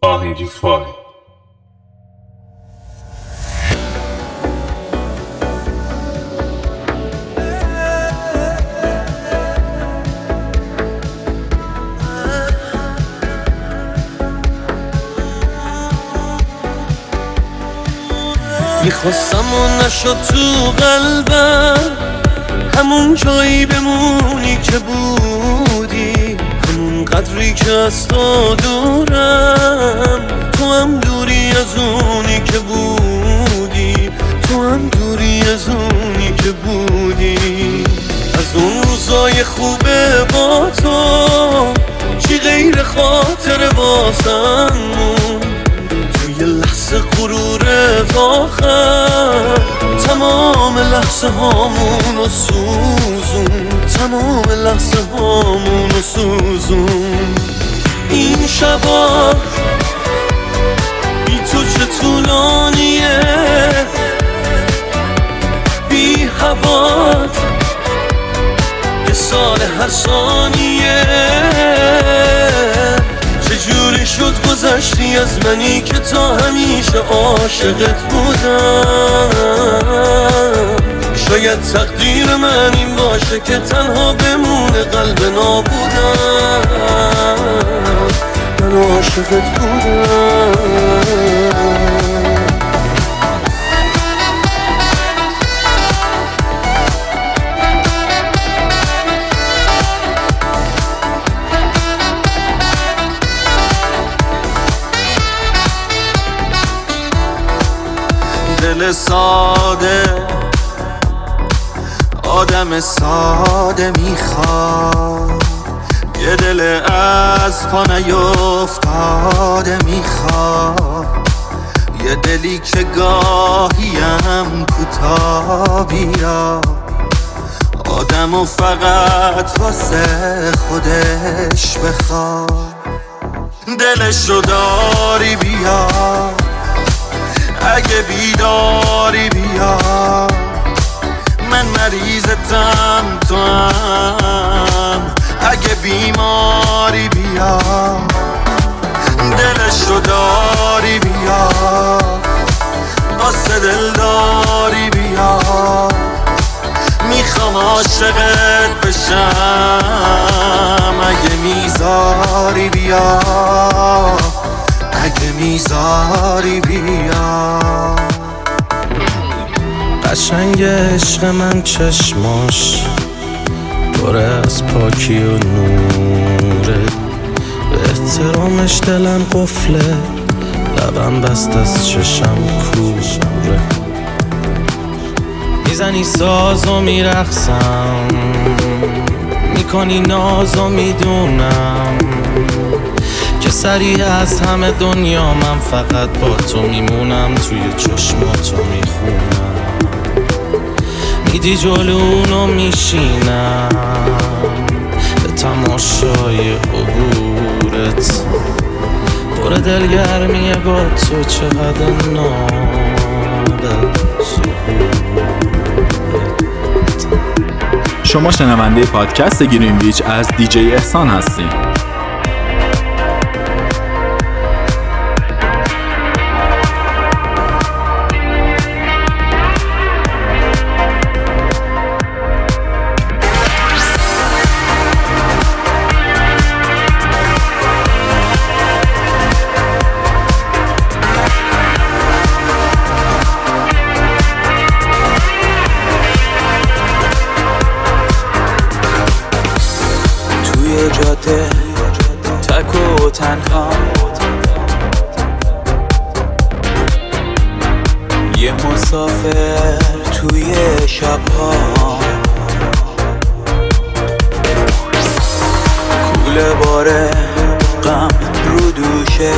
آهنگی فای. میخواستم و نشد تو قلبم، همون جایی بمونی که بودی، همون قدری که از تو دورم، تو هم دوری از اونی که بودی، تو هم دوری از اونی که بودی. از اون روزای خوبه با تو چی غیر خاطر واسم مون، توی لحظه غرورت آخر تمام لحظه هامونو سوزون، تمام لحظه هامونو سوزون. این شبا بی تو چه طولانیه، بی هوات یه سال هر ثانیه. چجوری شد گذشتی از منی که تا همیشه عاشقت بودم؟ شاید تقدیر من این باشه که تنها بمونه قلب نابودم. من عاشقت بودم. دل ساده آدم ساده میخواد، یه دل از پا نیفتاده میخواد، یه دلی که گاهیم کوتاه بیاد، آدمو فقط واسه خودش بخواد. دلشو داری بیاد، اگه بیداری بیا، من مریضتم تو هم، اگه بیماری بیا، دلشو داری بیا، واسه دلداری بیا، میخوام عاشقت بشم، اگه میذاری بیا، اگه میذاری بیا. قشنگ عشق من چشماش پر از پاکی و نوره، به احترامش دلم قفله، لبم بست از چشم کوره. میزنی ساز و میرقصم، میکنی ناز و میدونم که سریع از همه دنیا من فقط با تو میمونم، توی چشماتو میخونم، میدی جلونو میشینم به تماشای عبورت، پر دلگرمیه با تو، چقدر نابه ظهورت. شما شنونده پادکست گرین بیچ از دیجی احسان هستین. جاده تک و تنها، یه مسافر توی شبها، کوله باره غم رو دوشه،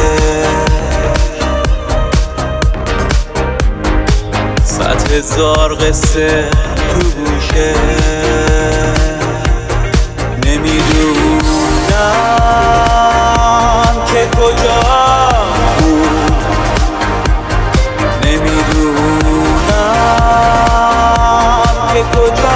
100,000 قصه تو گوشه، نمیدونم که کجا بود، نمیدونم که کجا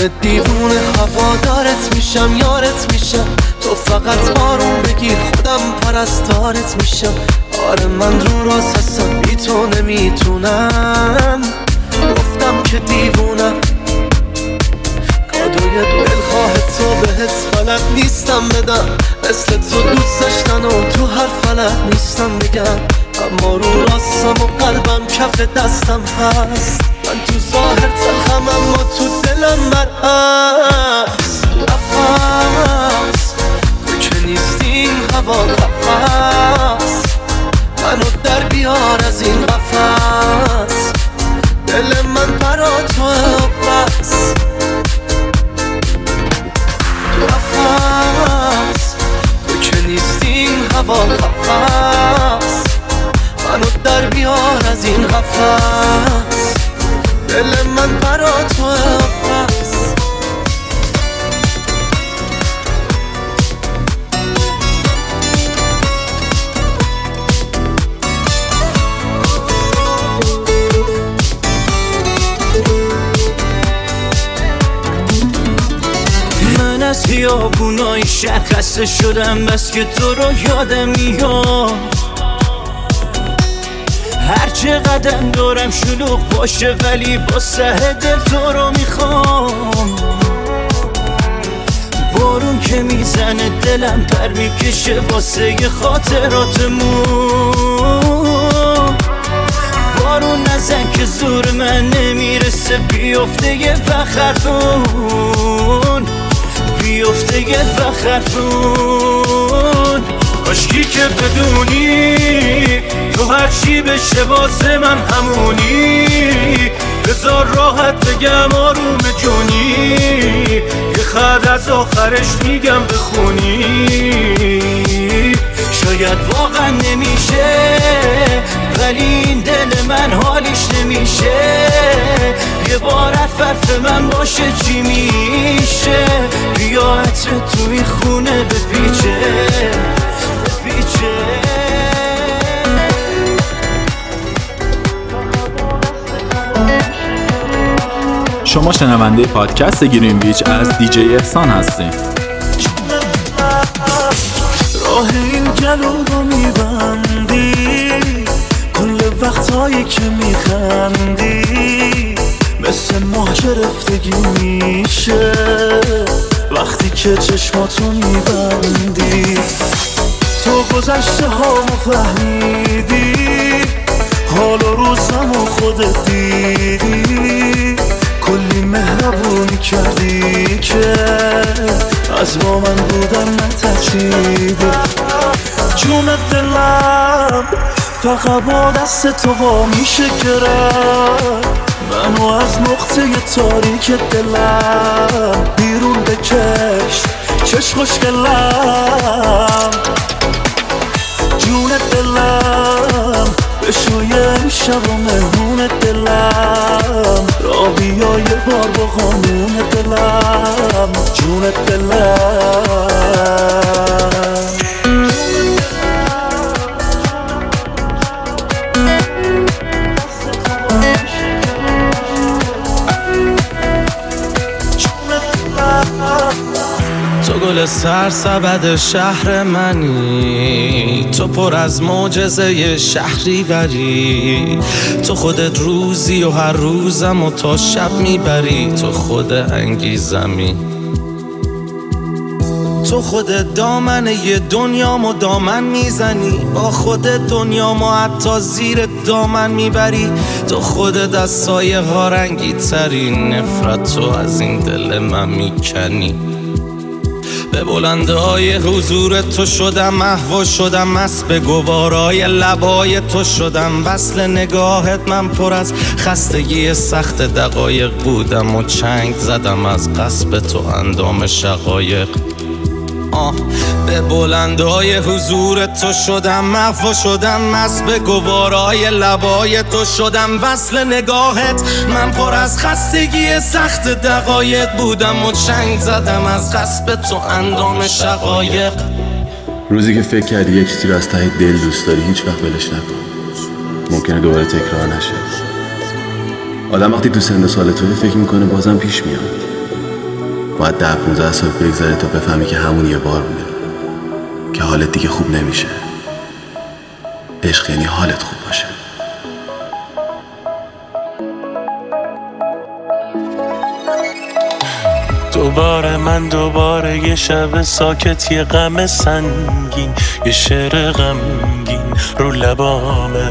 مثل دیوونه هوادارت میشم، یارت میشم. تو فقط بارون بگیر خودم پرستارت میشم. آره من رو راست هستم، بی تو نمیتونم. گفتم که دیوونم، کادوی دلخواه تو بهت بلد نیستم بدم. مثل تو دوست داشتن و تو هر فلک نیستم بگم. اما رو راستم و قلبم کف دستم هست. من تو ظاهر تلخم اما تو دلم مرعست. نفس تو که نیستی این هوا قفص، منو در بیار از این قفص. دل من برا توه بس. نفس تو که نیستی این هوا قفص، منو در بیار از این قفص. دل من برا توه بس. من از خیابونای شهر خسته شدم، بس که تو رو یادم میاد. هر چه قدم دارم شلوغ باشه ولی با سه دل تو رو میخوام. بارون که میزنه دلم پر میکشه واسه خاطراتمون. بارون نزن که زور من نمیرسه، بیفته یه وخرفون، بیفته یه وخرفون. کاشکی که بدونی تو هرچی بشه واسه من همونی. بذار راحت بگم آروم جونی، یه خط از آخرش میگم بخونی. شاید واقعا نمیشه ولی این دل من حالیش نمیشه. یه بار حرف من باشه چی میشه؟ بیا عطر توی خونه بپیچه بپیچه. شما شنونده پادکست گرین ویچ از دیجی احسان هستین. راه این گلو رو میبندی کل وقتایی که میخندی. مثل ماه گرفتگی میشه وقتی که چشماتو میبندی. تو گذشته هامو فهمیدی، حال و روزمو خودت دیدی. کلی مهربونی کردی که از با من بودن نترسیدی. جون دلم فقط با دست تو وا میشه گرفت. منو از نقطه تاریک دلم بیرون بکش چش خوشگلم. جون دلم بشوی امشب و مهمون دلم. را بیا یه بار با قانون دلم. جون دلم. تو گل سرسبد شهر منی، تو پر از معجزه شهری بری. تو خودت روزی و هر روزم و تا شب میبری. تو خود انگیزمی، تو خودت دامن یه دنیامو دامن میزنی. با خودت دنیامو حتی زیر دامن میبری. تو خودت از سایه ها رنگی ترین. نفرت تو از این دل من میکنی. به بلندهای حضور تو شدم محو شدم، مست به گوارای لبای تو شدم. وصل نگاهت من پر از خستگی سخت دقایق بودم و چنگ زدم از قصب تو اندام شقایق. به بلندهای حضور تو شدم محو شدم، مست به گوارای لبای تو شدم. وصل نگاهت من پر از خستگی سخت دقایق بودم و چنگ زدم از قصب تو اندام شقایق. روزی که فکر کردی یک چیزی رو از ته دل دوست داری هیچ وقت ولش نکن، ممکنه دوباره تکرار نشه. آدم وقتی تو سن و سال توی فکر میکنه بازم پیش میاد، باید 10-15 سال بگذره تا بفهمی که همون یه بار بوده، که حالت دیگه خوب نمیشه. عشق یعنی حالت خوب باشه. دوباره یه شب ساکت، یه غم سنگین، یه شعر غمگین رو لبامه.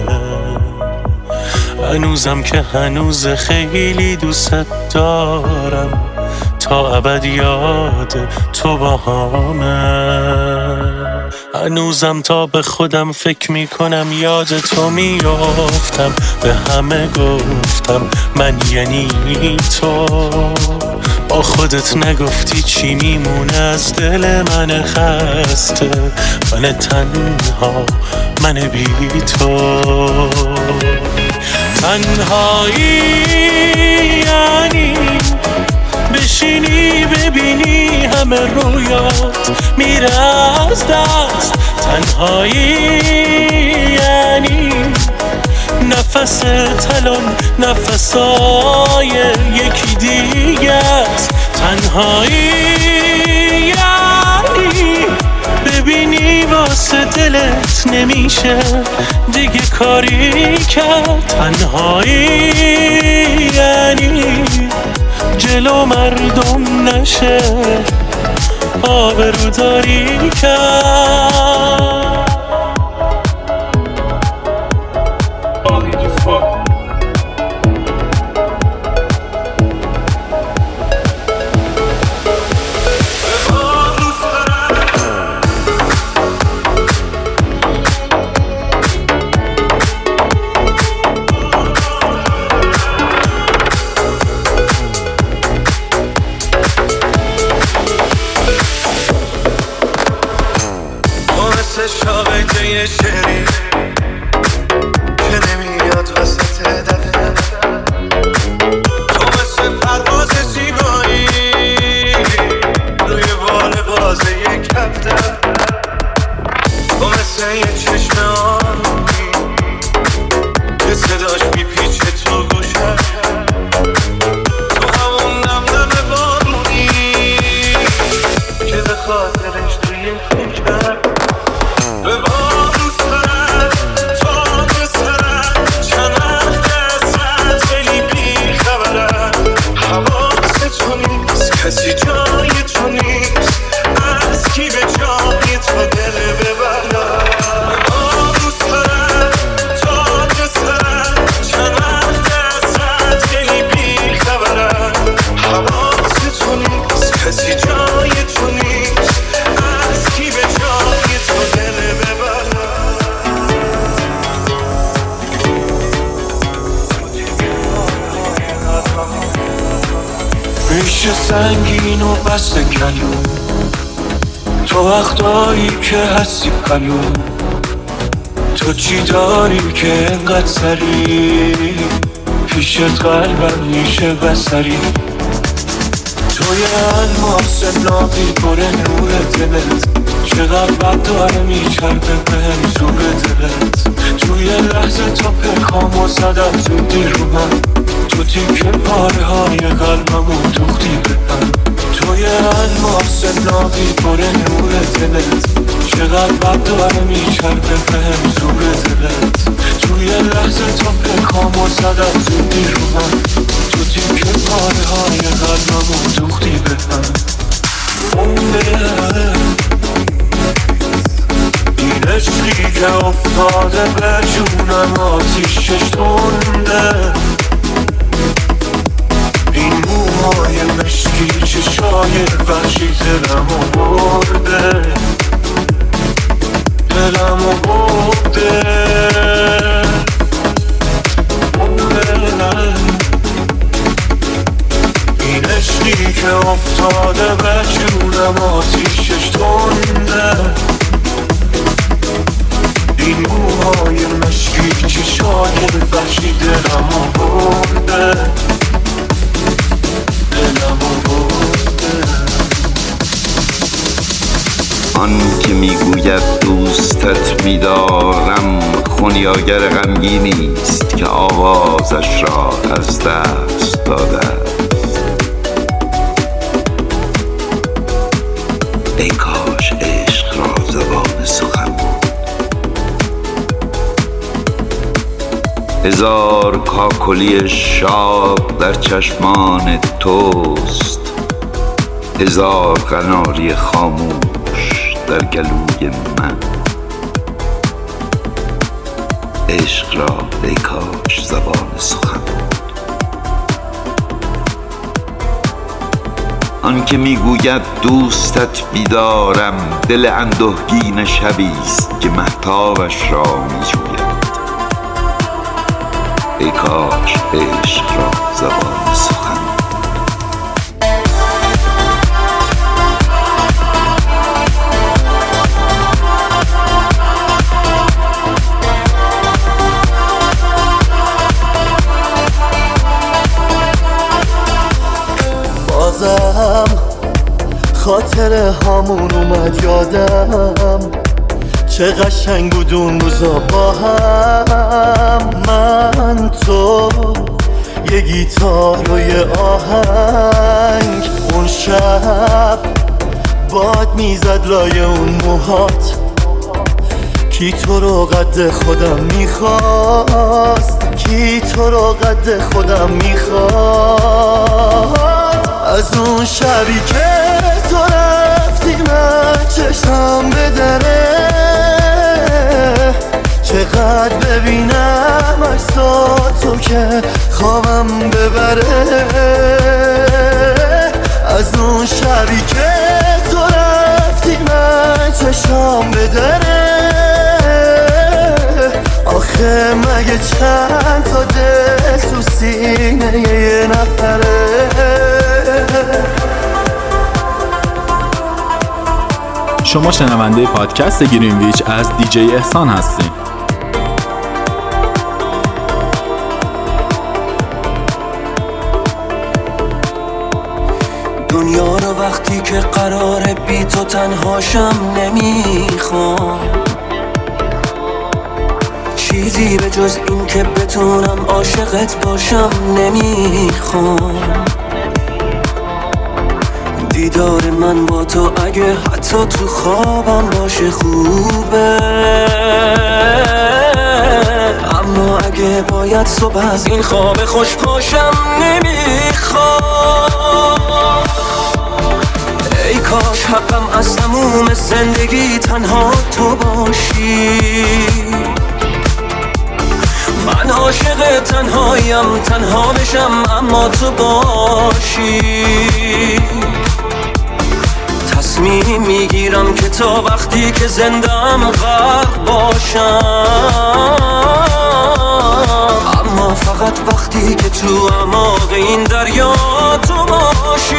هنوزم که هنوز خیلی دوست دارم، تا ابد یاد تو باهامه. هنوزم تا به خودم فکر میکنم، یاد تو میافتم، به همه گفتم من یعنی تو. با خودت نگفتی چی میمونه از دل من خسته، من تنها، من بی تو. تنهایی یعنی بشینی ببینی همه رویات میره از دست. تنهایی یعنی نفس تلون نفسای یکی دیگه است. تنهایی یعنی ببینی واسه دلت نمیشه دیگه کاری کرد. تنهایی یعنی جلو مردم نشه آبروداری کرد. شاقه شعری که نمیاد وسط دفعه، تو مثل پرواز زیبایی روی بال بازه یک هفته، تو مثل یه چشم آرومی که صداش میپیچه تو گوشه، تو همون نمنم بارونی که به خاطرش توی کوچه به بارو سرم تا به سرم چند وقت ازت خیلی بی خبرم. حواست تو نیست، کسی جای تو نیست، از کی به جای تو دل ببرم. به بارو سرم تا به سرم چند وقت ازت خیلی بی خبرم. حواست تو نیست، کسی جای تو نیست، از کی به جای تو دل میشه سنگین و بسته کلون، تو وقتایی که هستی کلون، تو چی داری که انقدر سری پیشت قلبم میشه بسری. تو یه الماس نابی پر نور دلت، چقدر بد داره میچربه بهم زور دلت. توی لحظه تا پرکامو زدم زودی رو من، تو تیکه پاره های قلبمو دوختی بهم. توی الماس نابی پر نور دلت، چقدر بد داره میچربه بهم زور دلت. توی لحظه تا پرکامو زدم زودی رو من، تو تیکه پاره های قلبمو دوختی بهم. این عشقی که افتاده به جونم آتیشش تنده، این موهای مشکی چشای وحشی دلمو برده، دلمو برده. این عشقی که افتاده به جونم آتیشش تنده، این موهای مشکی چشای وحشی دلمو برده، دلمو برده. آن که میگوید دوستت میدارم، خونیاگر غمگینی است که آوازش را از دست داده است. ای کاش عشق را زبان سخن بود. هزار کاکلی شاد در چشمان توست، هزار قناری خاموش در گلوی من. عشق را ای کاش زبان سخن بود. آن که میگوید دوستت بیدارم، دل اندوهگین شبیست که مهتابش را میجوید. ای کاش عشق را زبان سخن بود. بازم خاطر هامون اومد یادم، چه قشنگ بود اون روزا با هم. من تو یه گیتار و یه آهنگ، اون شب باد میزد لای اون موهات. کی تو رو قد خودم میخواست، کی تو رو قد خودم میخواست. از اون شبی که تو رفتی من چشم به دره، چقدر ببینم عکساتو که خوابم ببره. از اون شبی که تو رفتی من چشم به دره، آخه مگه چند تا دل تو سینه یه نفره. شما شنونده پادکست گرینویچ از دیجی احسان هستین. دنیا رو وقتی که قراره بی تو تنهاشم نمیخوام، چیزی به جز این که بتونم عاشقت باشم نمیخوام. دیدار من با تو اگه حتی تو خوابم باشه خوبه، اما اگه باید صبح از این خواب خوش پاشم نمیخوام. ای کاش حقم از تموم زندگی تنها تو باشی. من عاشق تنهایم، تنها بشم اما تو باشی. تصمیم میگیرم که تا وقتی که زندم غرق باشم، اما فقط وقتی که تو اعماق این دریا تو باشی.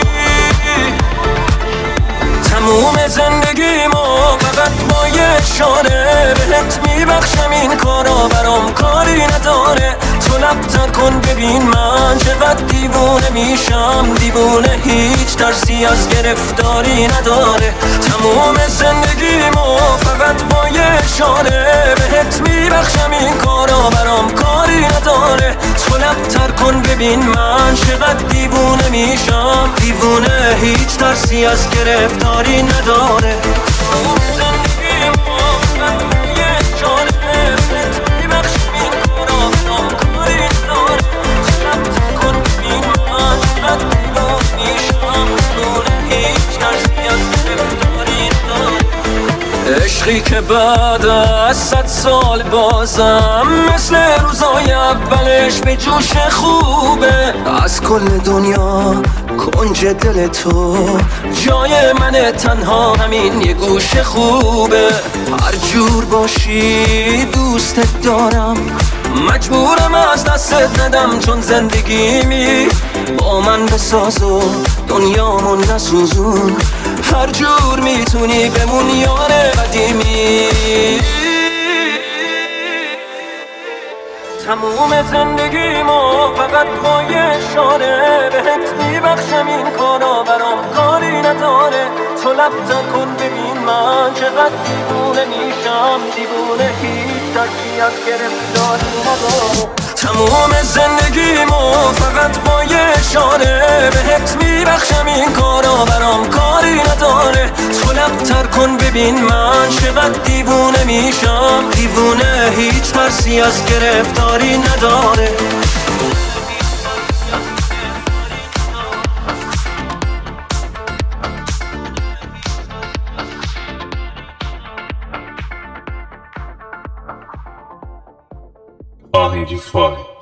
تموم زندگیمو فقط با یه اشاره بهت میبخشم، این کارا برام کاری نداره. تو لب‌تر کن ببین من چقدر دیوونه میشم، دیوونه هیچ ترسی از گرفتاری نداره. تموم زندگیمو فقط با یه اشاره بهت میبخشم، این کارا برام کاری نداره. تو لب‌تر کن ببین من چقدر دیوونه میشم، دیوونه هیچ ترسی از گرفتاری نداره. تموم زندگیمو فقط با یه اشاره بهت میبخشم، این کارا برام کاری نداره. تو لب‌تر کن ببین من چقدر دیوونه میشم، دیوونه هیچ ترسی از گرفتاری نداره. عشقی که بعد از 100 سال بازم مثل روزای اولش به جوش خوبه. از کل دنیا کنج دل تو جای من تنها همین یه گوش خوبه. هر جور باشی دوستت دارم، مجبورم از دستت ندم، چون زندگیمی با من بساز و دنیامو نسوزون. هر جور میتونی بمون یار قدیمی. تموم زندگیمو فقط با یه اشاره بهت میبخشم، این کارا برام کاری نداره. تو لب‌تر کن ببین من چقدر دیوونه میشم، دیوونه هیچ ترسی از گرفتاری نداره. تموم زندگیمو فقط با یه اشاره بهت میبخشم، این کارا برام کاری نداره. نداره. تو لبتر کن ببین من چقدر دیوونه میشم. دیوونه هیچ ترسی از گرفتاری نداره. آهنگی فای